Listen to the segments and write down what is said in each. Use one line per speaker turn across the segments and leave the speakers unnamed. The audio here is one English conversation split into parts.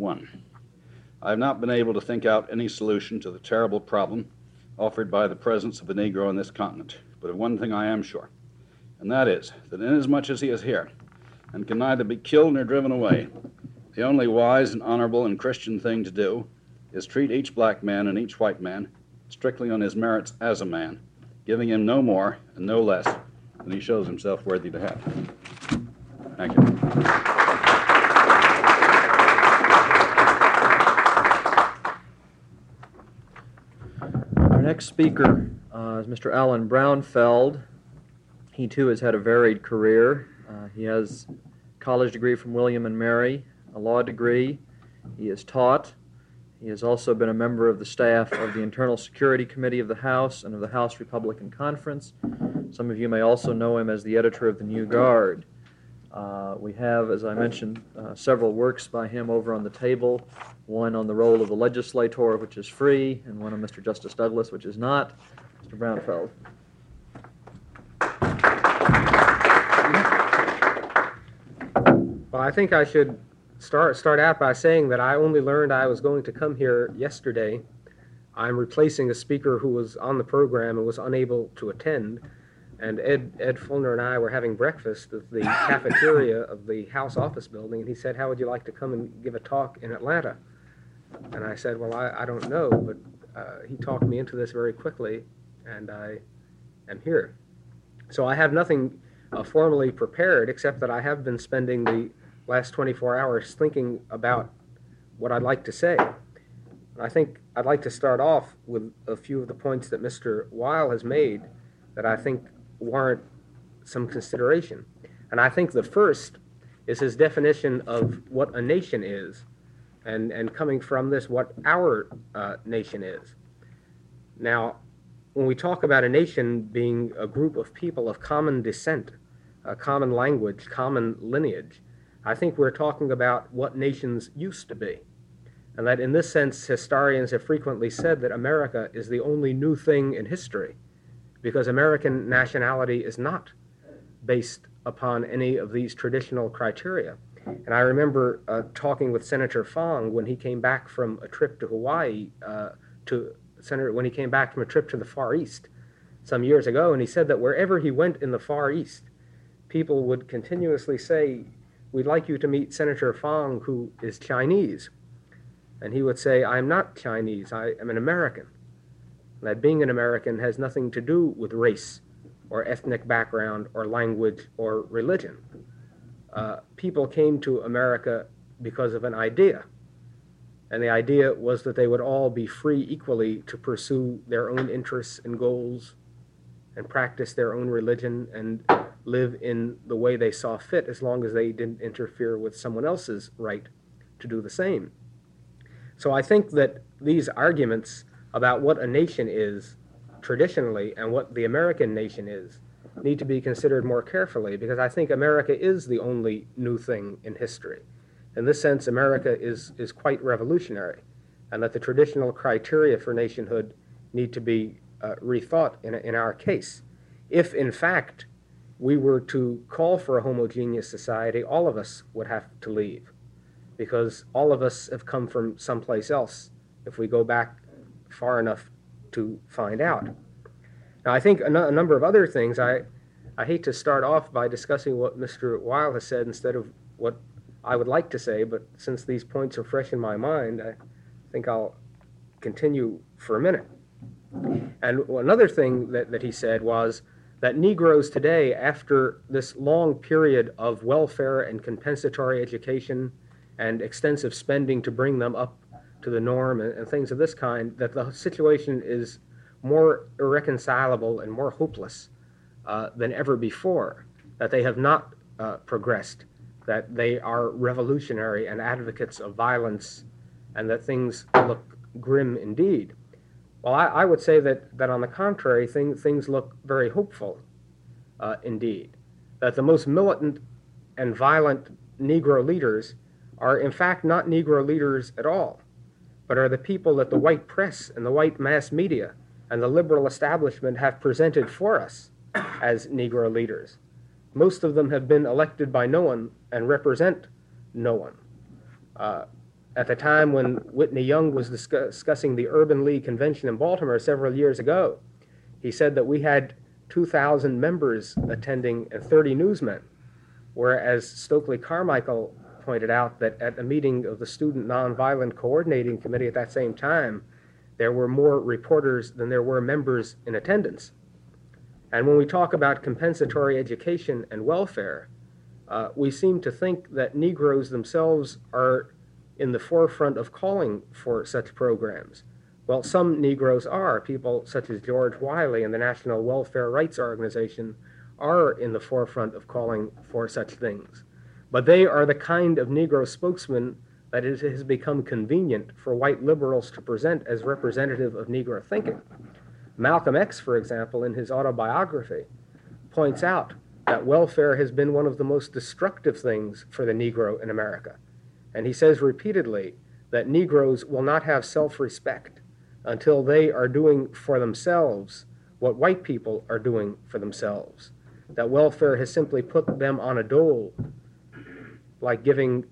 one. I have not been able to think out any solution to the terrible problem offered by the presence of the Negro on this continent, but of one thing I am sure, and that is that inasmuch as he is here and can neither be killed nor driven away, the only wise and honorable and Christian thing to do is treat each black man and each white man strictly on his merits as a man, giving him no more and no less than he shows himself worthy to have. Thank you.
Our next speaker is Mr. Alan Brownfeld. He too has had a varied career. He has a college degree from William and Mary, a law degree. He has taught. He has also been a member of the staff of the Internal Security Committee of the House and of the House Republican Conference. Some of you may also know him as the editor of the New Guard. We have, as I mentioned, several works by him over on the table, one on the role of the legislator, which is free, and one on Mr. Justice Douglas, which is not. Mr. Brownfeld.
Well, I think I should start out by saying that I only learned I was going to come here yesterday. I'm replacing a speaker who was on the program and was unable to attend. And Ed Fulner and I were having breakfast at the cafeteria of the House office building, and he said, "How would you like to come and give a talk in Atlanta?" And I said, "Well, I don't know," but he talked me into this very quickly, and I am here. So I have nothing formally prepared, except that I have been spending the last 24 hours thinking about what I'd like to say. And I think I'd like to start off with a few of the points that Mr. Weil has made that I think warrant some consideration. And I think the first is his definition of what a nation is, and coming from this, what our nation is. Now, when we talk about a nation being a group of people of common descent, a common language, common lineage, I think we're talking about what nations used to be. And that in this sense, historians have frequently said that America is the only new thing in history, because American nationality is not based upon any of these traditional criteria. And I remember talking with Senator Fong when he came back from a trip to Hawaii, when he came back from a trip to the Far East some years ago, and he said that wherever he went in the Far East, people would continuously say, "We'd like you to meet Senator Fong, who is Chinese." And he would say, "I'm not Chinese, I am an American." That being an American has nothing to do with race or ethnic background or language or religion. People came to America because of an idea. And the idea was that they would all be free equally to pursue their own interests and goals and practice their own religion and live in the way they saw fit, as long as they didn't interfere with someone else's right to do the same. So I think that these arguments about what a nation is traditionally and what the American nation is need to be considered more carefully, because I think America is the only new thing in history. In this sense, America is quite revolutionary, and that the traditional criteria for nationhood need to be rethought in our case. If, in fact, we were to call for a homogeneous society, all of us would have to leave, because all of us have come from someplace else if we go back far enough to find out. Now, I think a number of other things, I hate to start off by discussing what Mr. Weil has said instead of what I would like to say, but since these points are fresh in my mind, I think I'll continue for a minute. And another thing that he said was that Negroes today, after this long period of welfare and compensatory education and extensive spending to bring them up to the norm and things of this kind, that the situation is more irreconcilable and more hopeless than ever before, that they have not progressed, that they are revolutionary and advocates of violence, and that things look grim indeed. Well, I would say that on the contrary, things look very hopeful indeed, that the most militant and violent Negro leaders are in fact not Negro leaders at all, but are the people that the white press and the white mass media and the liberal establishment have presented for us as Negro leaders. Most of them have been elected by no one and represent no one. at the time when Whitney Young was discussing the Urban League Convention in Baltimore several years ago. He said that we had 2,000 members attending and 30 newsmen, whereas Stokely Carmichael pointed out that at a meeting of the Student Nonviolent Coordinating Committee at that same time, there were more reporters than there were members in attendance. And when we talk about compensatory education and welfare, we seem to think that Negroes themselves are in the forefront of calling for such programs. Well, some Negroes are. People such as George Wiley and the National Welfare Rights Organization are in the forefront of calling for such things. But they are the kind of Negro spokesman that it has become convenient for white liberals to present as representative of Negro thinking. Malcolm X, for example, in his autobiography, points out that welfare has been one of the most destructive things for the Negro in America. And he says repeatedly that Negroes will not have self-respect until they are doing for themselves what white people are doing for themselves. That welfare has simply put them on a dole, like giving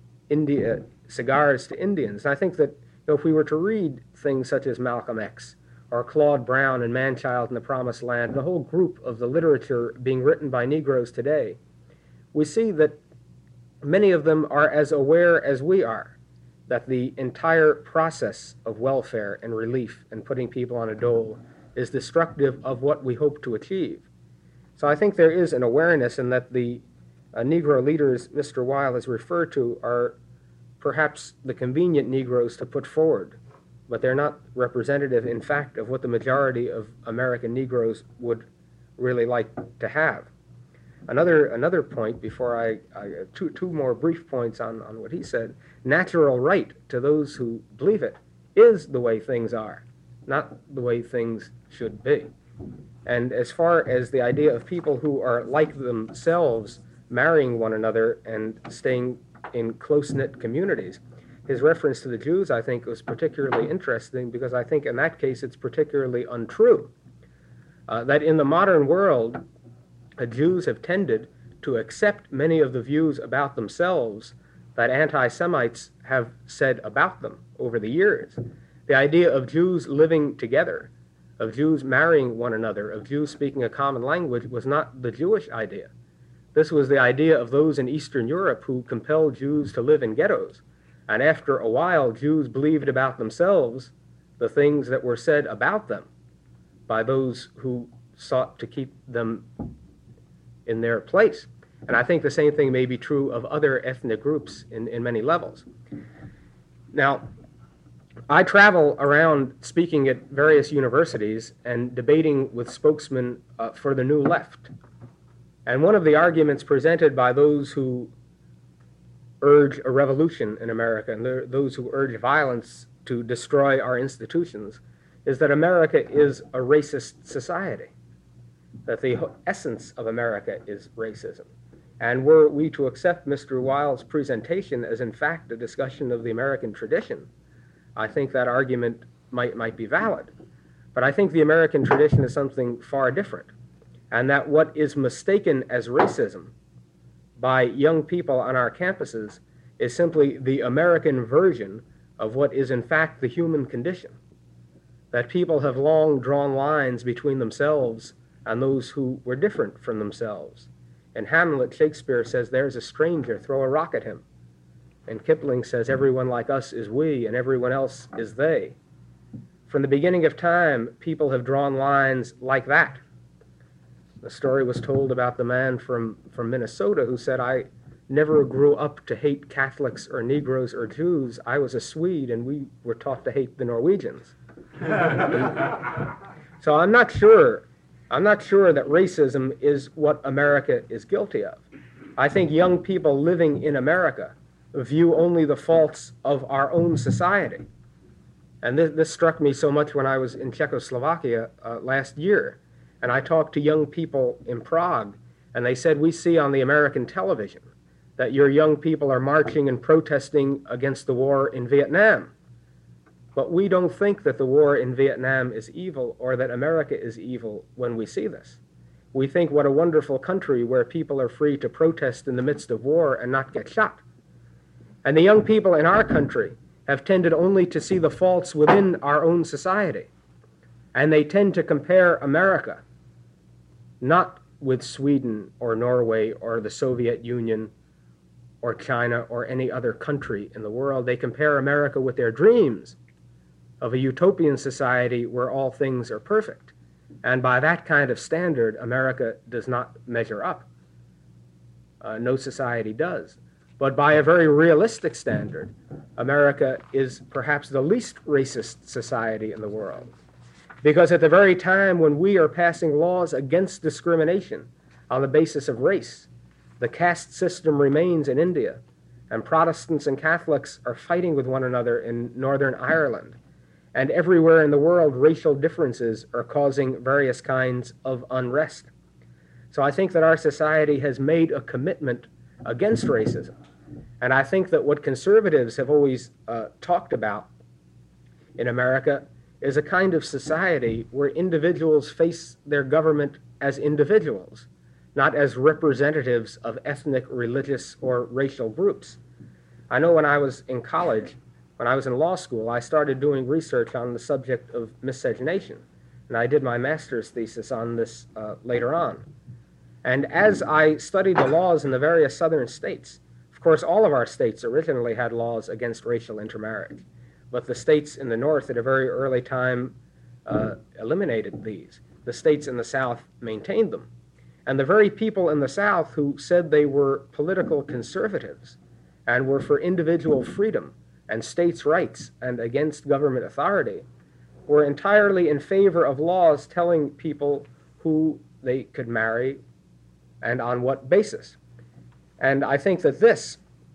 cigars to Indians. And I think that if we were to read things such as Malcolm X or Claude Brown and Man-Child in the Promised Land, the whole group of the literature being written by Negroes today, we see that many of them are as aware as we are that the entire process of welfare and relief and putting people on a dole is destructive of what we hope to achieve. So I think there is an awareness, and that the Negro leaders Mr. Weil has referred to are perhaps the convenient Negroes to put forward, but they're not representative, in fact, of what the majority of American Negroes would really like to have. Another point before two more brief points on what he said. Natural right to those who believe it is the way things are, not the way things should be. And as far as the idea of people who are like themselves marrying one another and staying in close-knit communities, his reference to the Jews, I think, was particularly interesting, because I think in that case it's particularly untrue. That in the modern world, Jews have tended to accept many of the views about themselves that anti-Semites have said about them over the years. The idea of Jews living together, of Jews marrying one another, of Jews speaking a common language was not the Jewish idea. This was the idea of those in Eastern Europe who compelled Jews to live in ghettos. And after a while, Jews believed about themselves the things that were said about them by those who sought to keep them in their place. And I think the same thing may be true of other ethnic groups in many levels. Now, I travel around speaking at various universities and debating with spokesmen for the New Left. And one of the arguments presented by those who urge a revolution in America and those who urge violence to destroy our institutions is that America is a racist society, that the essence of America is racism. And were we to accept Mr. Weil's presentation as in fact a discussion of the American tradition, I think that argument might be valid. But I think the American tradition is something far different, and that what is mistaken as racism by young people on our campuses is simply the American version of what is in fact the human condition, that people have long drawn lines between themselves and those who were different from themselves. In Hamlet, Shakespeare says, "There's a stranger, throw a rock at him." And Kipling says, "Everyone like us is we, and everyone else is they." From the beginning of time, people have drawn lines like that. The story was told about the man from Minnesota who said, "I never grew up to hate Catholics or Negroes or Jews. I was a Swede, and we were taught to hate the Norwegians." So I'm not sure that racism is what America is guilty of. I think young people living in America view only the faults of our own society. And this struck me so much when I was in Czechoslovakia last year. And I talked to young people in Prague, and they said, "We see on the American television that your young people are marching and protesting against the war in Vietnam. But we don't think that the war in Vietnam is evil or that America is evil when we see this. We think what a wonderful country where people are free to protest in the midst of war and not get shot." And the young people in our country have tended only to see the faults within our own society. And they tend to compare America not with Sweden or Norway or the Soviet Union or China or any other country in the world. They compare America with their dreams of a utopian society where all things are perfect. And by that kind of standard, America does not measure up. No society does. But by a very realistic standard, America is perhaps the least racist society in the world. Because at the very time when we are passing laws against discrimination on the basis of race, the caste system remains in India, and Protestants and Catholics are fighting with one another in Northern Ireland. And everywhere in the world, racial differences are causing various kinds of unrest. So I think that our society has made a commitment against racism. And I think that what conservatives have always talked about in America is a kind of society where individuals face their government as individuals, not as representatives of ethnic, religious, or racial groups. I know when I was in college, when I was in law school, I started doing research on the subject of miscegenation, and I did my master's thesis on this later on. And as I studied the laws in the various southern states, of course, all of our states originally had laws against racial intermarriage, but the states in the north at a very early time eliminated these. The states in the south maintained them. And the very people in the south who said they were political conservatives and were for individual freedom and states' rights and against government authority were entirely in favor of laws telling people who they could marry and on what basis. And I think that this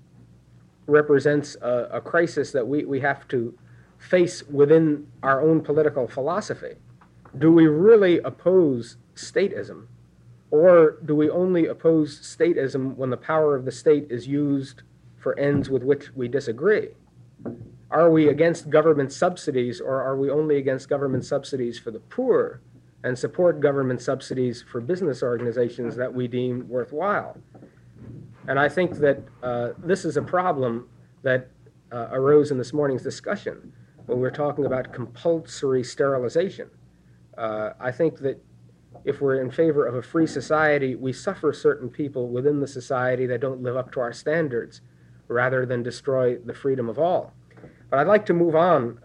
represents a crisis that we have to face within our own political philosophy. Do we really oppose statism, or do we only oppose statism when the power of the state is used for ends with which we disagree? Are we against government subsidies, or are we only against government subsidies for the poor and support government subsidies for business organizations that we deem worthwhile? And I think that this is a problem that arose in this morning's discussion when we're talking about compulsory sterilization. I think that if we're in favor of a free society, we suffer certain people within the society that don't live up to our standards, rather than destroy the freedom of all. But I'd like to move on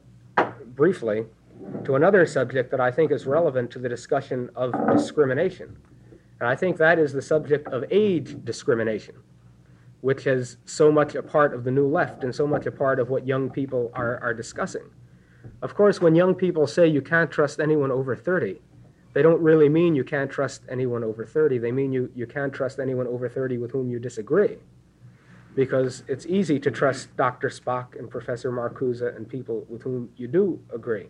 briefly to another subject that I think is relevant to the discussion of discrimination. And I think that is the subject of age discrimination, which is so much a part of the New Left and so much a part of what young people are discussing. Of course, when young people say you can't trust anyone over 30, they don't really mean you can't trust anyone over 30. They mean you can't trust anyone over 30 with whom you disagree. Because it's easy to trust Dr. Spock and Professor Marcuse and people with whom you do agree.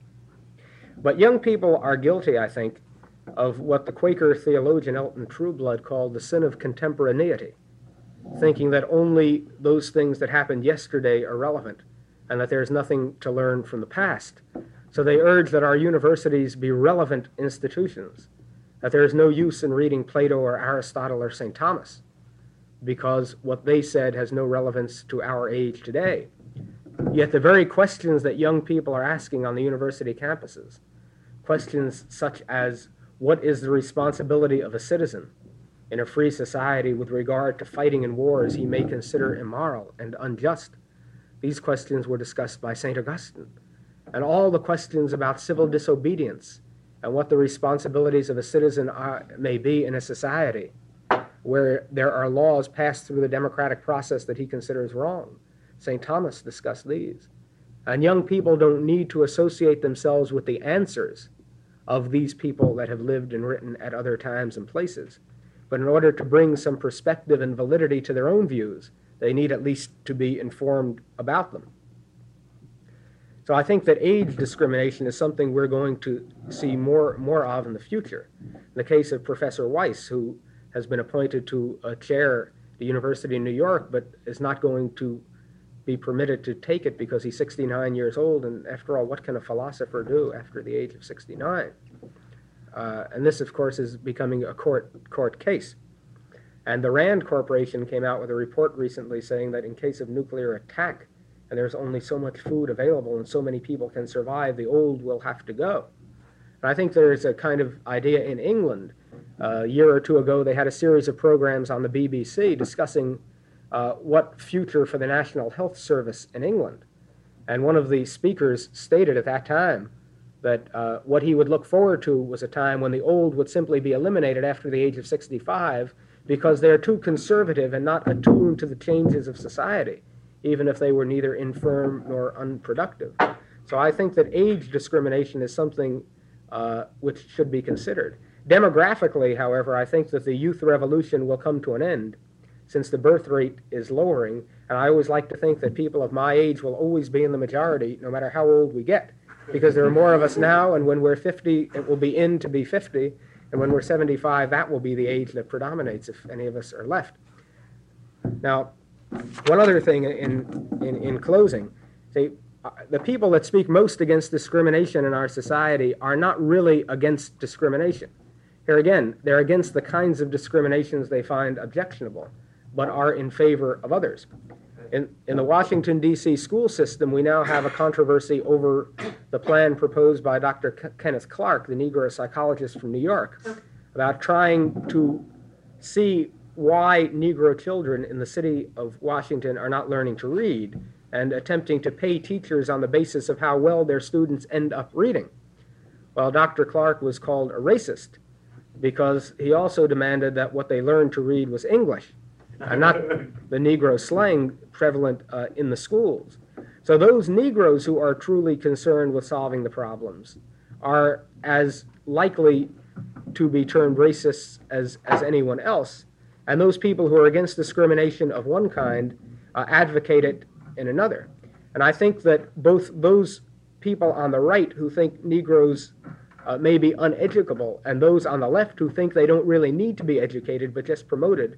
But young people are guilty, I think, of what the Quaker theologian Elton Trueblood called the sin of contemporaneity, thinking that only those things that happened yesterday are relevant and that there's nothing to learn from the past. So they urge that our universities be relevant institutions, that there is no use in reading Plato or Aristotle or St. Thomas, because what they said has no relevance to our age today. Yet the very questions that young people are asking on the university campuses, questions such as, what is the responsibility of a citizen in a free society with regard to fighting in wars he may consider immoral and unjust? These questions were discussed by St. Augustine. And all the questions about civil disobedience and what the responsibilities of a citizen may be in a society where there are laws passed through the democratic process that he considers wrong. St. Thomas discussed these. And young people don't need to associate themselves with the answers of these people that have lived and written at other times and places. But in order to bring some perspective and validity to their own views, they need at least to be informed about them. So I think that age discrimination is something we're going to see more of in the future. In the case of Professor Weiss, who has been appointed to a chair at the University of New York, but is not going to be permitted to take it because he's 69 years old, and after all, what can a philosopher do after the age of 69? And this, of course, is becoming a court case. And the RAND Corporation came out with a report recently saying that in case of nuclear attack and there's only so much food available and so many people can survive, the old will have to go. And I think there's a kind of idea in England. A year or two ago, they had a series of programs on the BBC discussing what future for the National Health Service in England. And one of the speakers stated at that time that what he would look forward to was a time when the old would simply be eliminated after the age of 65 because they're too conservative and not attuned to the changes of society, even if they were neither infirm nor unproductive. So I think that age discrimination is something which should be considered. Demographically, however, I think that the youth revolution will come to an end since the birth rate is lowering, and I always like to think that people of my age will always be in the majority no matter how old we get, because there are more of us now, and when we're 50, it will be in to be 50, and when we're 75, that will be the age that predominates if any of us are left. Now, one other thing in closing, the people that speak most against discrimination in our society are not really against discrimination. Here again, they're against the kinds of discriminations they find objectionable, but are in favor of others. In the Washington, D.C. school system, we now have a controversy over the plan proposed by Dr. Kenneth Clark, the Negro psychologist from New York, about trying to see why Negro children in the city of Washington are not learning to read and attempting to pay teachers on the basis of how well their students end up reading. Well, Dr. Clark was called a racist because he also demanded that what they learned to read was English and not the Negro slang prevalent in the schools. So those Negroes who are truly concerned with solving the problems are as likely to be termed racists as anyone else. And those people who are against discrimination of one kind advocate it in another. And I think that both those people on the right who think Negroes may be uneducable and those on the left who think they don't really need to be educated but just promoted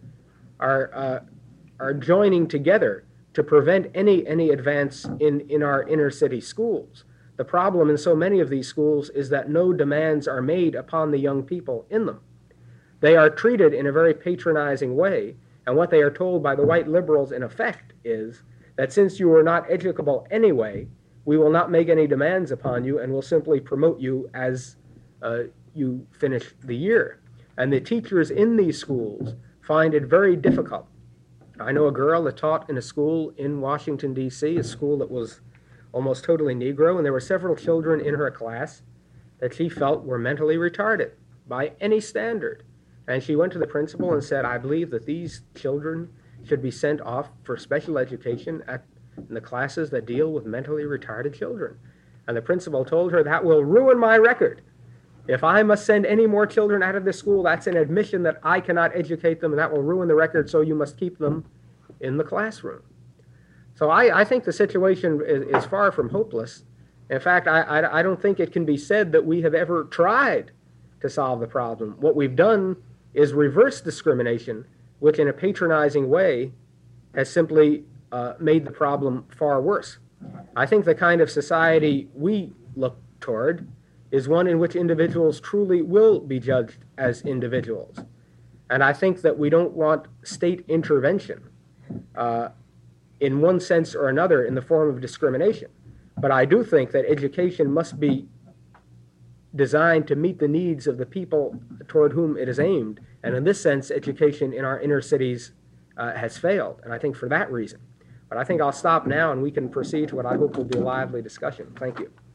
are joining together to prevent any advance in our inner city schools. The problem in so many of these schools is that no demands are made upon the young people in them. They are treated in a very patronizing way, and what they are told by the white liberals in effect is that since you are not educable anyway, we will not make any demands upon you and will simply promote you as you finish the year. And the teachers in these schools find it very difficult. I know a girl that taught in a school in Washington, D.C., a school that was almost totally Negro, and there were several children in her class that she felt were mentally retarded by any standard. And she went to the principal and said, I believe that these children should be sent off for special education in the classes that deal with mentally retarded children. And the principal told her, that will ruin my record. If I must send any more children out of this school, that's an admission that I cannot educate them, and that will ruin the record, so you must keep them in the classroom. So I think the situation is far from hopeless. In fact, I don't think it can be said that we have ever tried to solve the problem. What we've done is reverse discrimination, which in a patronizing way has simply made the problem far worse. I think the kind of society we look toward is one in which individuals truly will be judged as individuals. And I think that we don't want state intervention in one sense or another in the form of discrimination. But I do think that education must be designed to meet the needs of the people toward whom it is aimed. And in this sense, education in our inner cities has failed. And I think for that reason. But I think I'll stop now and we can proceed to what I hope will be a lively discussion. Thank you.